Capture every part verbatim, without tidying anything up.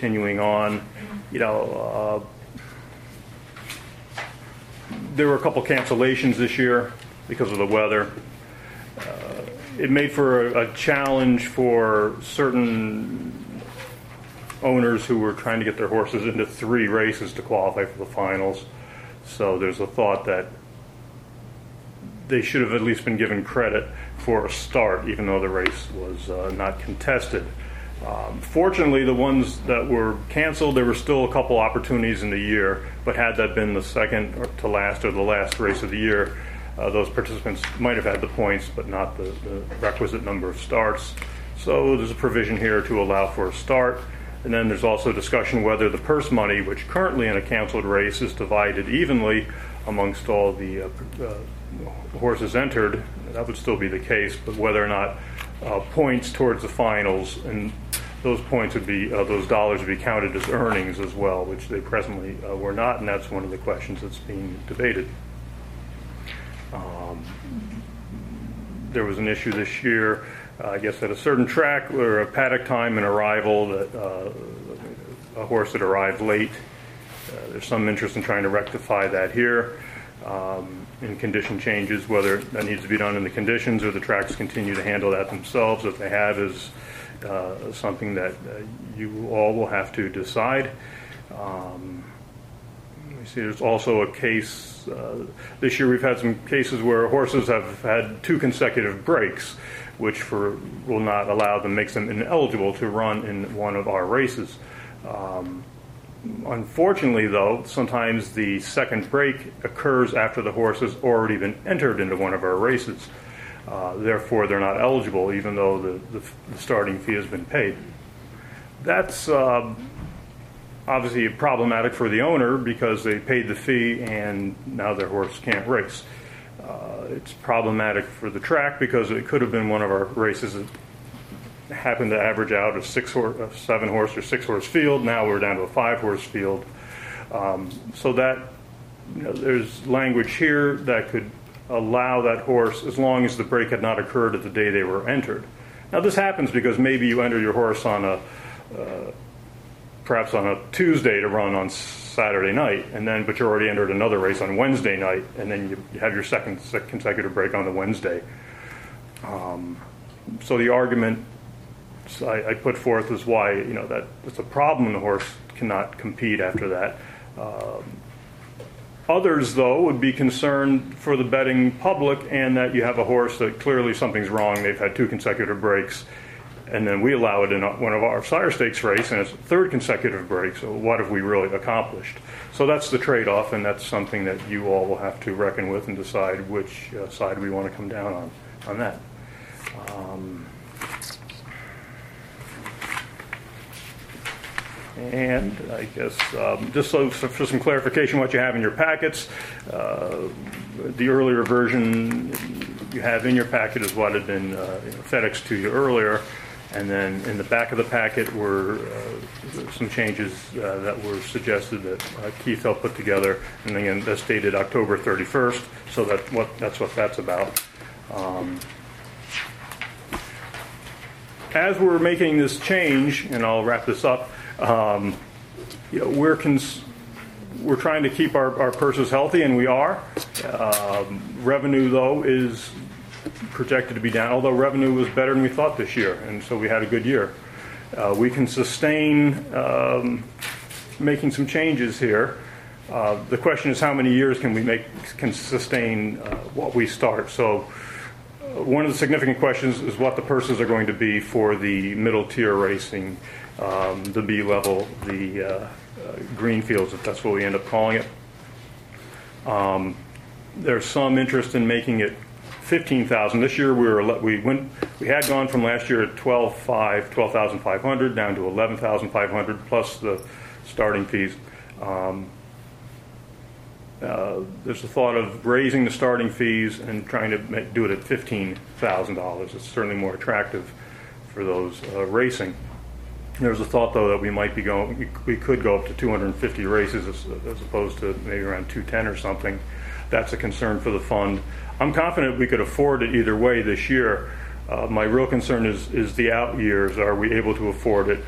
continuing on. You know, uh, there were a couple cancellations this year because of the weather. Uh, it made for a, a challenge for certain owners who were trying to get their horses into three races to qualify for the finals. So there's a thought that they should have at least been given credit for a start, even though the race was uh, not contested. Um, fortunately, the ones that were canceled, there were still a couple opportunities in the year, but had that been the second or to last or the last race of the year, uh, those participants might have had the points, but not the, the requisite number of starts. So there's a provision here to allow for a start. And then there's also discussion whether the purse money, which currently in a canceled race is divided evenly amongst all the uh, uh, horses entered, that would still be the case, but whether or not uh, points towards the finals, and those points would be, uh, those dollars would be counted as earnings as well, which they presently uh, were not, and that's one of the questions that's being debated. Um, there was an issue this year, uh, I guess at a certain track where a paddock time and arrival, that uh, a horse that arrived late. Uh, there's some interest in trying to rectify that here um, in condition changes, whether that needs to be done in the conditions or the tracks continue to handle that themselves. If they have, is uh, something that uh, you all will have to decide. Um, let me see, there's also a case, uh, this year we've had some cases where horses have had two consecutive breaks, which for will not allow them, makes them ineligible to run in one of our races. Um, Unfortunately, though, sometimes the second break occurs after the horse has already been entered into one of our races. Uh, therefore, they're not eligible, even though the, the, the starting fee has been paid. That's uh, obviously problematic for the owner because they paid the fee and now their horse can't race. Uh, it's problematic for the track because it could have been one of our races that happened to average out a six horse, a seven horse or six horse field. Now we're down to a five horse field. Um, so that, you know, there's language here that could allow that horse as long as the break had not occurred at the day they were entered. Now this happens because maybe you enter your horse on a, uh, perhaps on a Tuesday to run on Saturday night, and then but you're already entered another race on Wednesday night, and then you, you have your second consecutive break on the Wednesday. Um, so the argument I, I put forth is why, you know, that it's a problem the horse cannot compete after that. Um, others, though, would be concerned for the betting public and that you have a horse that clearly something's wrong. They've had two consecutive breaks, and then we allow it in one of our sire stakes race, and it's a third consecutive break. So what have we really accomplished? So that's the trade-off, and that's something that you all will have to reckon with and decide which uh, side we want to come down on on that. Um, And I guess um, just so for some clarification, what you have in your packets, uh, the earlier version you have in your packet is what had been uh, you know, FedExed to you earlier, and then in the back of the packet were uh, some changes uh, that were suggested that uh, Keith helped put together, and again that's dated October thirty-first, so that what that's what that's about. Um, as we're making this change, and I'll wrap this up. Um, you know, we're cons- we're trying to keep our, our purses healthy, and we are. Um, revenue, though, is projected to be down, although revenue was better than we thought this year, and so we had a good year. Uh, we can sustain um, making some changes here. Uh, the question is how many years can we make can sustain uh, what we start. So uh, one of the significant questions is what the purses are going to be for the middle tier racing. Um, the B level, the uh, uh, green fields, if that's what we end up calling it. Um, there's some interest in making it fifteen thousand. This year we were we went we had gone from last year at twelve thousand five hundred down to eleven thousand five hundred plus the starting fees. Um, uh, there's a thought of raising the starting fees and trying to make, do it at fifteen thousand dollars. It's certainly more attractive for those uh, racing. There's a thought, though, that we might be going, we, we could go up to two hundred fifty races as, as opposed to maybe around two ten or something. That's a concern for the fund. I'm confident we could afford it either way this year. Uh, my real concern is, is the out years. Are we able to afford it?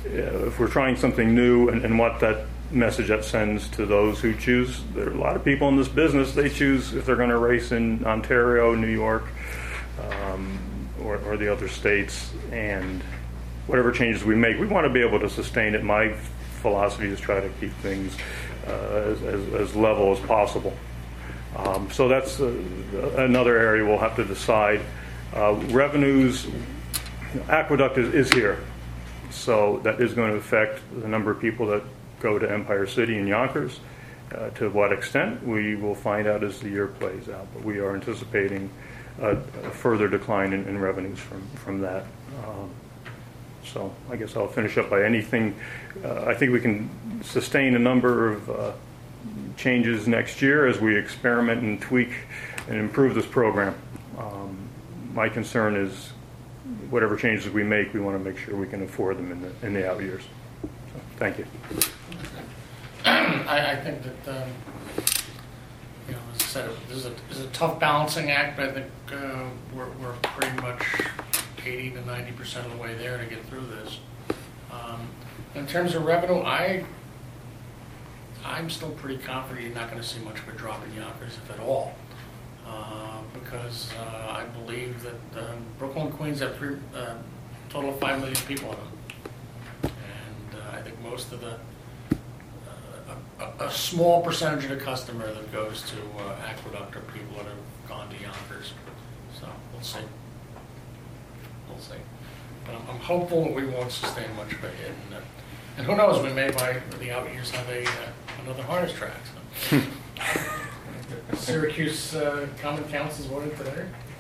uh, if we're trying something new, and, and what that message that sends to those who choose. There are a lot of people in this business, they choose if they're going to race in Ontario, New York, um, or, or the other states, and whatever changes we make, we want to be able to sustain it. My philosophy is try to keep things uh, as, as, as level as possible. Um, so that's uh, another area we'll have to decide. Uh, revenues, Aqueduct is, is here, so that is going to affect the number of people that go to Empire City and Yonkers. Uh, to what extent, we will find out as the year plays out, but we are anticipating a, a further decline in, in revenues from, from that. Um, so I guess I'll finish up by anything. Uh, I think we can sustain a number of uh, changes next year as we experiment and tweak and improve this program. Um, my concern is whatever changes we make, we want to make sure we can afford them in the, in the out years. So, thank you. I, I think that, um, you know, as I said, this is a, this is a tough balancing act, but I think uh, we're, we're pretty much eighty to ninety percent of the way there to get through this. Um, in terms of revenue, I, I'm still pretty confident you're not going to see much of a drop in Yonkers, if at all, uh, because uh, I believe that um, Brooklyn and Queens have three, uh, total of five million people in them, and uh, I think most of the A, a small percentage of the customer that goes to uh, Aqueduct are people that have gone to Yonkers. So we'll see. We'll see. But I'm, I'm hopeful that we won't sustain much of a hit. And, uh, and who knows, we may by the out years have a, uh, another harness track. So. Syracuse uh, Common Council's voted today.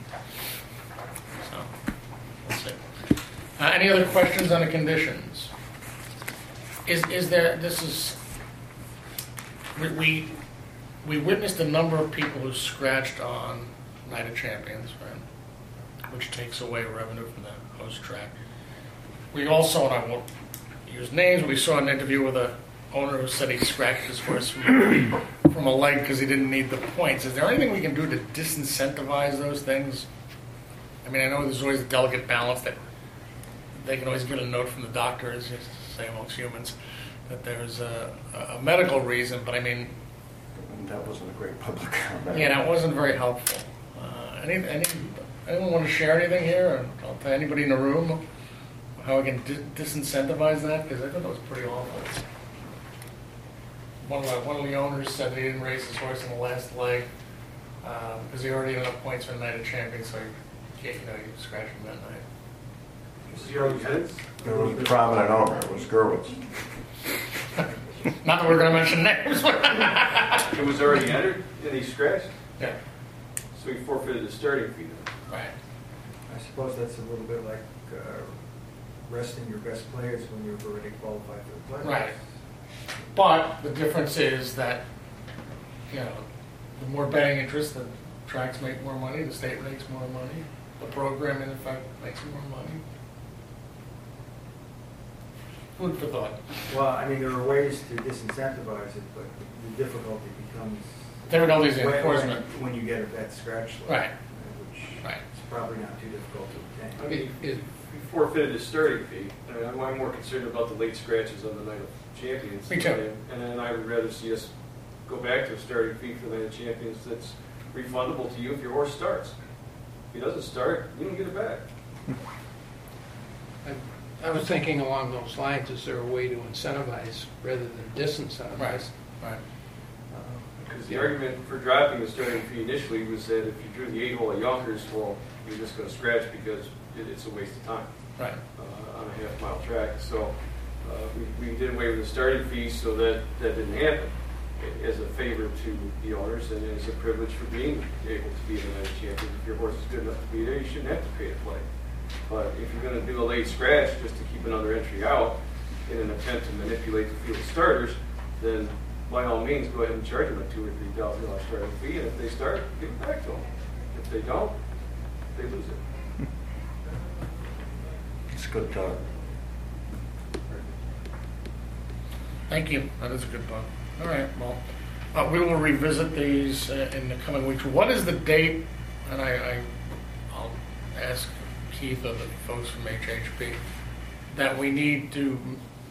So we'll see. Uh, any other questions on the conditions? Is, is there, this is, We, we we witnessed a number of people who scratched on Night of Champions, right? Which takes away revenue from the host track. We also, and I won't use names, we saw an interview with a owner who said he scratched his horse from a, from a leg because he didn't need the points. Is there anything we can do to disincentivize those things? I mean, I know there's always a delicate balance that they can always get a note from the doctor, as you say amongst humans, that there's a, a medical reason, but I mean... That wasn't a great public comment. Yeah, that wasn't very helpful. Uh, any, any, anyone want to share anything here? Or to anybody in the room? How we can di disincentivize that? Because I thought that was pretty awful. One of, the, one of the owners said that he didn't race his horse in the last leg because um, he already had enough points for the Night of Champions, so he, you know, he scratched him that night. Was he already had it? There was a prominent owner, it was Gerwitz. Not that we're going to mention names. It was already entered and he scratched? Yeah. So he forfeited the starting fee. Right. I suppose that's a little bit like uh, resting your best players when you've already qualified for the playoffs. Right. But the difference is that, you know, the more betting interest, the tracks make more money, the state makes more money, the program, in effect, makes more money. Food for thought. Well, I mean, there are ways to disincentivize it, but the difficulty becomes Difficulties in when, enforcement. when you get a bad scratch line, Right. which Right. is probably not too difficult to obtain. I mean, he forfeited his starting fee. I mean, I'm more concerned about the late scratches on the Night of Champions. Me too. And, and then I would rather see us go back to a starting fee for the Night of Champions that's refundable to you if your horse starts. If he doesn't start, you don't get it back. I was thinking along those lines, is there a way to incentivize rather than disincentivize? Right. Right. Uh, Because the argument for dropping the starting fee initially was that if you drew the eight hole at Yonkers, well, you're just going to scratch because it, it's a waste of time Right. uh, on a half mile track. So uh, we, we did away with the starting fee so that that didn't happen as a favor to the owners and as a privilege for being able to be the Night of Champions. If your horse is good enough to be there, you shouldn't have to pay to play. But if you're going to do a late scratch just to keep another entry out in an attempt to manipulate the field of starters, then by all means go ahead and charge them a two or three thousand dollar starting fee, and if they start, give it back to them. If they don't, they lose it. It's a good thought. Thank you. That is a good point. All right. Well, uh, we will revisit these uh, in the coming weeks. What is the date? And I, I I'll ask Keith or the folks from H H P that we need to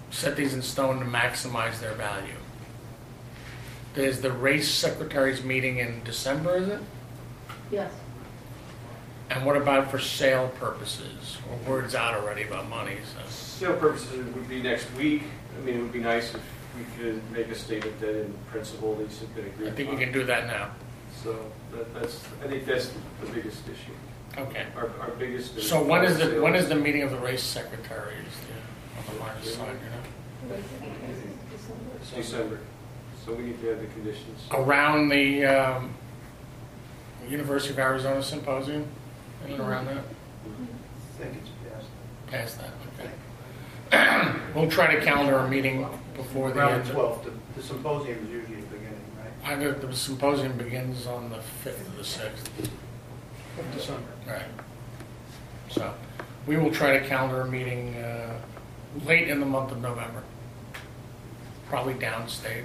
set these in stone to maximize their value. There's the race secretaries meeting in December, is it? Yes. And what about for sale purposes? Or word's out already about money, so. Sale purposes would be next week. I mean, it would be nice if we could make a statement that in principle these have been agreed I think we upon. can do that now. So that, that's, I think that's the biggest issue. Okay. Our, our biggest. So when is the, when is the meeting of the race secretaries yeah, on the line side, you know? It's December. So we need to have the conditions. Around the um, University of Arizona Symposium? Anything around that? I think it's past. Past that, okay. We'll try to calendar a meeting before the Around end. the twelfth, the- the symposium is usually the beginning, right? I know the symposium begins on the fifth or the sixth. Of December. Right. So, we will try to calendar a meeting uh, late in the month of November. Probably downstate.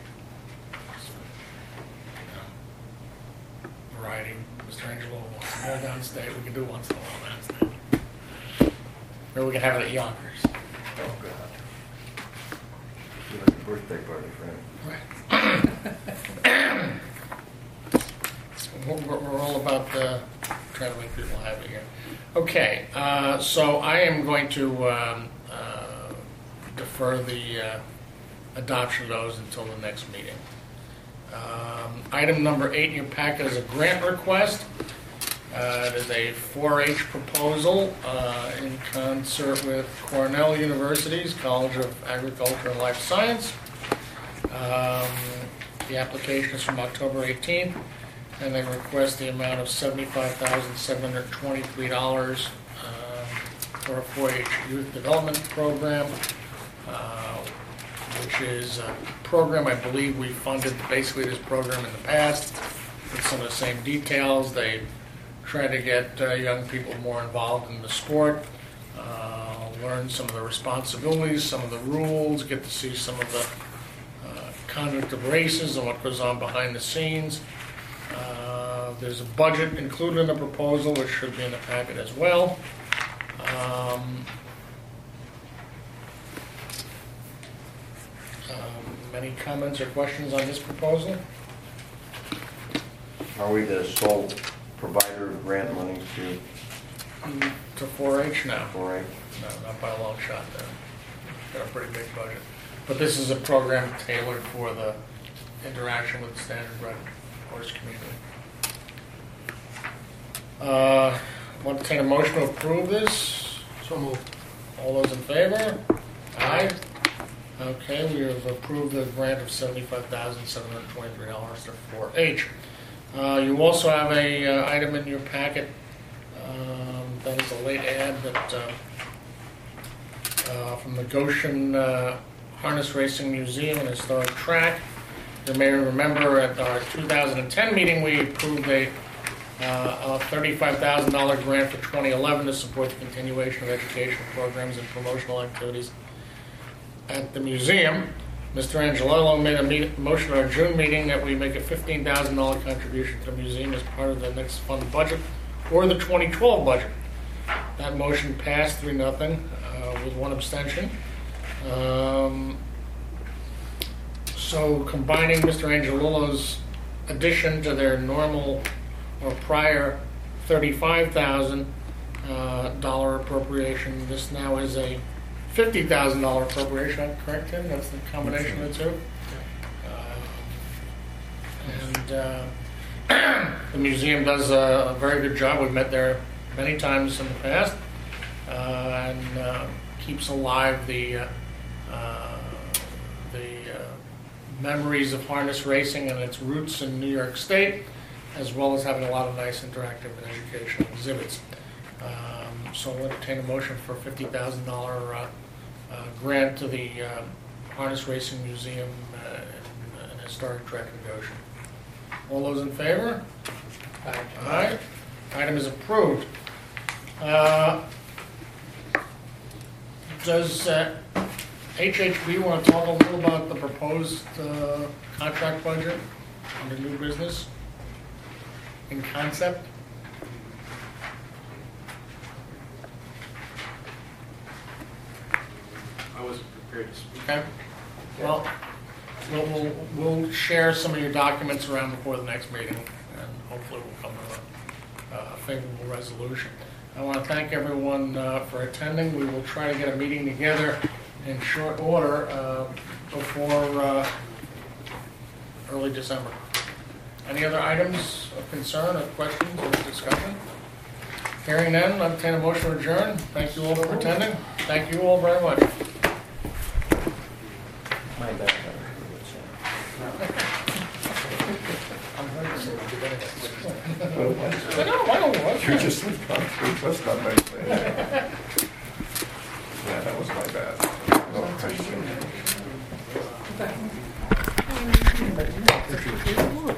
You know, Variety, Mister Angelo wants more downstate, we can do once in a while downstate. Or we can have it at Yonkers. Oh, God. Feel like a birthday party for him. Right. We're, we're we're all about uh, trying to make people happy here. Okay, uh, so I am going to um, uh, defer the uh, adoption of those until the next meeting. Um, item number eight in your packet is a grant request. Uh, it is a four H proposal uh, in concert with Cornell University's College of Agriculture and Life Science. Um, the application is from October eighteenth, and they request the amount of seventy-five thousand seven hundred twenty-three dollars um, for a four H youth development program, uh, which is a program I believe we funded basically this program in the past with some of the same details. They try to get uh, young people more involved in the sport, uh, learn some of the responsibilities, some of the rules, get to see some of the uh, conduct of races and what goes on behind the scenes. Uh, there's a budget included in the proposal, which should be in the packet as well. Um, um, any comments or questions on this proposal? Are we the sole provider of grant money to To four H now? four H? No, not by a long shot, though. Got a pretty big budget. But this is a program tailored for the interaction with the standard-bred horse community. Uh, want to take a motion to approve this? So moved. All those in favor? Aye. Okay, we have approved the grant of seventy-five thousand seven hundred twenty-three dollars to four H. Uh, you also have a uh, item in your packet um, that is a late ad that uh, uh, from the Goshen uh, Harness Racing Museum and Historic Track. You may remember at our two thousand ten meeting we approved a, uh, a thirty-five thousand dollars grant for twenty eleven to support the continuation of educational programs and promotional activities at the museum. Mister Angelello made a meet, motion at our June meeting that we make a fifteen thousand dollars contribution to the museum as part of the next fund budget or the twenty twelve budget. That motion passed three nothing uh, with one abstention. Um, so combining Mister Angelillo's addition to their normal or prior thirty-five thousand dollars uh, appropriation, this now is a fifty thousand dollars appropriation, correct, Tim? That's the combination of the two? Uh, and uh, the museum does a, a very good job. We've met there many times in the past, uh, and uh, keeps alive the uh, uh, the uh, memories of harness racing and its roots in New York State, as well as having a lot of nice interactive and educational exhibits. Um, so I'll entertain a motion for a fifty thousand dollars uh, uh, grant to the uh, Harness Racing Museum uh, and, and Historic Track of Goshen. All those in favor? Aye. Aye. Item is approved. Uh, does uh, H H B want to talk a little about the proposed uh, contract budget under new business in concept? I was Great. Okay. Well, we'll, we'll, we'll share some of your documents around before the next meeting, and hopefully we'll come to a, a favorable resolution. I want to thank everyone uh, for attending. We will try to get a meeting together in short order uh, before uh, early December. Any other items of concern or questions or discussion? Hearing none, I'll entertain a motion to adjourn. Thank you all for attending. Thank you all very much. My bad. I know, I don't want You're just that's not my bad. Yeah, that was my bad. No question.